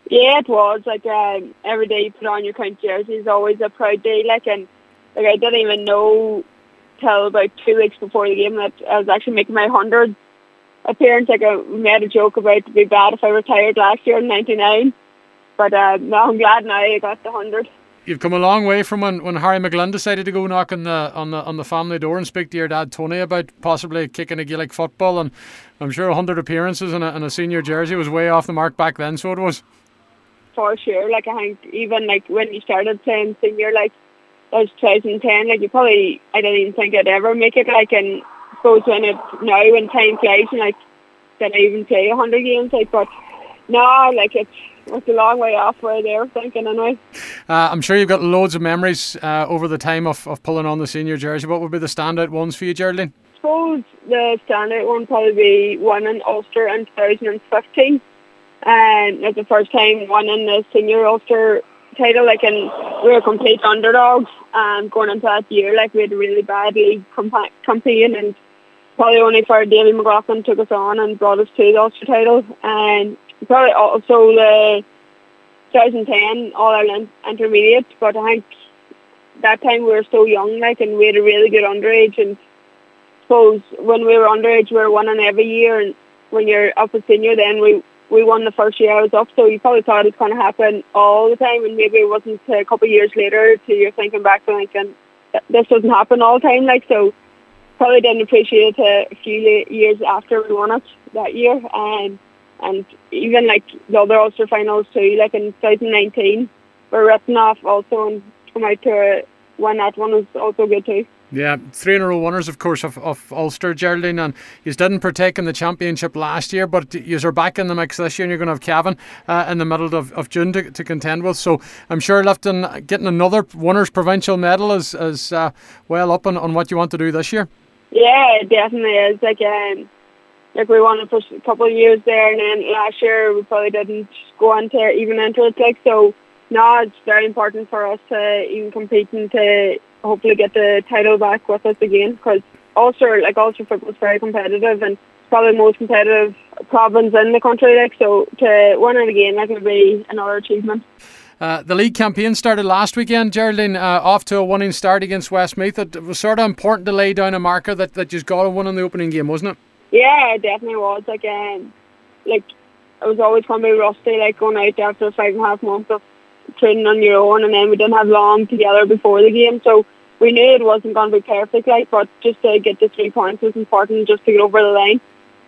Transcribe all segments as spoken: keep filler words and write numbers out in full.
Yeah, it was like um, every day you put on your county jersey is always a proud day. Like, and like I didn't even know till about two weeks before the game that I was actually making my hundred appearance. Like I made a joke about it'd be bad if I retired last year in ninety-nine, but uh, no, I'm glad now I got the hundred. You've come a long way from when, when Harry McGlynn decided to go knock on the on the on the family door and speak to your dad Tony about possibly kicking a Gaelic football, and I'm sure a hundred appearances in a, in a senior jersey was way off the mark back then. So it was. For sure, like I think even like when you started playing senior, like that was twenty ten. Like you probably, I don't even think I'd ever make it. Like, and I suppose when it now when time flies, and like did I even play a hundred games? Like, but no, like it's it's a long way off where they were thinking anyway. Uh, I'm sure you've got loads of memories uh, over the time of, of pulling on the senior jersey. What would be the standout ones for you, Geraldine? I suppose the standout one probably be one in Ulster in twenty fifteen. And it's the first time winning the senior Ulster title, like, and we were complete underdogs. And going into that year, like, we had a really bad league compa- campaign, and probably only for Davy McLaughlin took us on and brought us to the Ulster title. And probably also the twenty ten All Ireland Intermediate, but I think that time we were so young, like, and we had a really good underage. And I suppose when we were underage, we were winning every year, and when you're up at senior, then we we won the first year I was up, so you probably thought it was going to happen all the time, and maybe it wasn't a couple of years later till you're thinking back and thinking, this doesn't happen all the time, like, so probably didn't appreciate it a few years after we won it that year, and and even like the other Ulster finals too, like in twenty nineteen, we're written off also, and come out to win that one was also good too. Yeah, three in a row winners, of course, of, of Ulster, Geraldine, and you didn't partake in the championship last year, but you are back in the mix this year, and you're going to have Cavan uh, in the middle of, of June to, to contend with. So I'm sure lifting, getting another winners' provincial medal is, is uh, well up on, on what you want to do this year. Yeah, it definitely is. Like, um, like we won it for a couple of years there, and then last year we probably didn't go into even enter it. Like, so now it's very important for us to even compete and to hopefully get the title back with us again, because Ulster, like Ulster football is very competitive, and it's probably the most competitive province in the country, like, so to win it again, that would be another achievement. Uh, the league campaign started last weekend, Geraldine, uh, off to a winning start against Westmeath. It was sort of important to lay down a marker that, that you got to win in the opening game, wasn't it? Yeah, it definitely was. Like, um, like it was always going to be rusty, like going out after five and a half months of training on your own, and then we didn't have long together before the game, so we knew it wasn't going to be perfect, like, but just to get the three points was important, just to get over the line.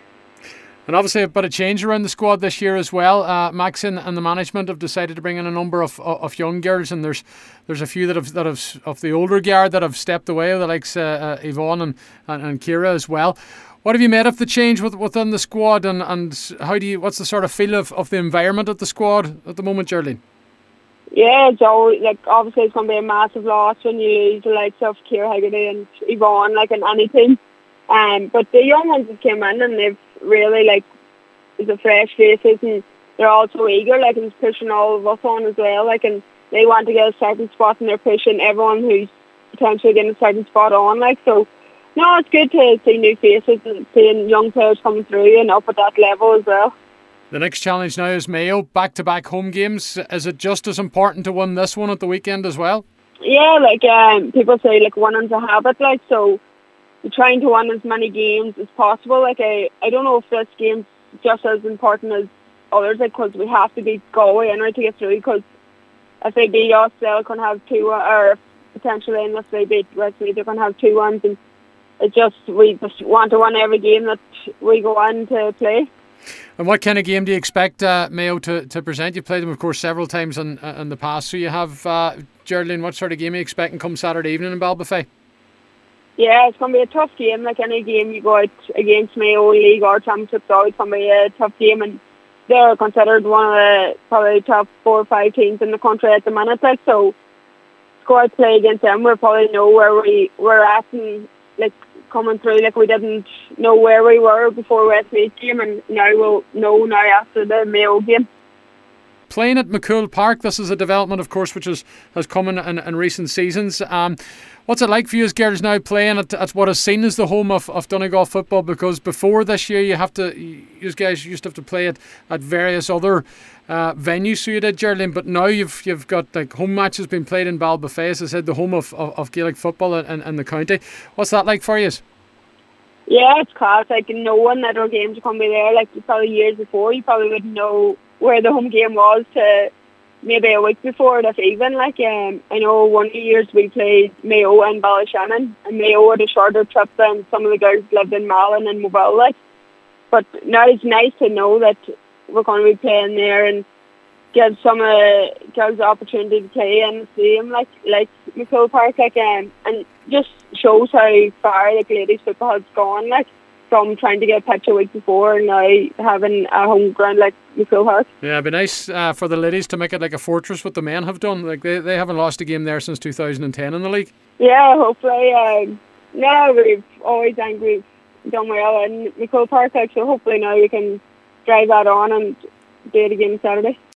And obviously a bit of change around the squad this year as well. Uh, Maxine and the management have decided to bring in a number of of young girls, and there's there's a few that have that have of the older guard that have stepped away, the likes uh, uh, Yvonne and, and and Kira as well. What have you made of the change with, within the squad, and, and how do you? What's the sort of feel of, of the environment at the squad at the moment, Geraldine? Yeah, it's always, like, obviously it's going to be a massive loss when you lose the likes of Kira Haggerty and Yvonne, like, in any team. Um, but the young ones that came in, and they've really, like, the fresh faces, and they're all so eager, like, and it's pushing all of us on as well, like, and they want to get a second spot, and they're pushing everyone who's potentially getting a second spot on, like, so, no, it's good to see new faces and seeing young players coming through and up at that level as well. The next challenge now is Mayo, back-to-back home games. Is it just as important to win this one at the weekend as well? Yeah, like, um, people say, like, winning's a habit, like, so you're trying to win as many games as possible. Like, I, I don't know if this game's just as important as others, like, because we have to beat Galway anyway to get through, because if they beat us, they're going to have two, or potentially, unless they beat Westmeath, they're going to have two ones, and it just, we just want to win every game that we go on to play. And what kind of game do you expect uh, Mayo to, to present? You've played them, of course, several times in, uh, in the past. So you have, uh, Geraldine, what sort of game are you expecting come Saturday evening in Ballybofey? Yeah, it's going to be a tough game. Like any game you go out against Mayo, league or championship, so it's going to be a tough game. And they're considered one of the probably top four or five teams in the country at the minute. Like, so to go out play against them, we'll probably know where we, we're at, and like, coming through, like, we didn't know where we were before Westmeath game, and now we'll know now after the Mayo game. playing at McCool Park. This is a development, of course, which is, has come in, in, in recent seasons. Um, what's it like for you as girls now playing at, at what is seen as the home of, of Donegal football? Because before this year, you have to, you guys used to have to play at, at various other uh, venues. So you did, Geraldine, but now you've you've got like home matches being played in Ballbafay, as I said, the home of, of, of Gaelic football in, in the county. What's that like for you? Yeah, it's class. Like, knowing that our games are going to be there, like probably years before, you probably wouldn't know where the home game was to maybe a week before, if even. Like, um, I know one of the years we played Mayo and Ballyshannon, and Mayo had a shorter trip than some of the girls lived in Malin and Mobile. Like, but now it's nice to know that we're going to be playing there and give some uh, girls the opportunity to play in the stadium, like like McCool Park, like um, and just shows how far like ladies football has gone, like from trying to get a pitch a week before and now having a home ground like McCool Park. Yeah, it'd be nice uh, for the ladies to make it like a fortress, what the men have done. Like they, they haven't lost a game there since two thousand ten in the league. Yeah, hopefully. Um, no, we've always think we've done well in McCool Park, like, so hopefully now we can drive that on and do it again Saturday.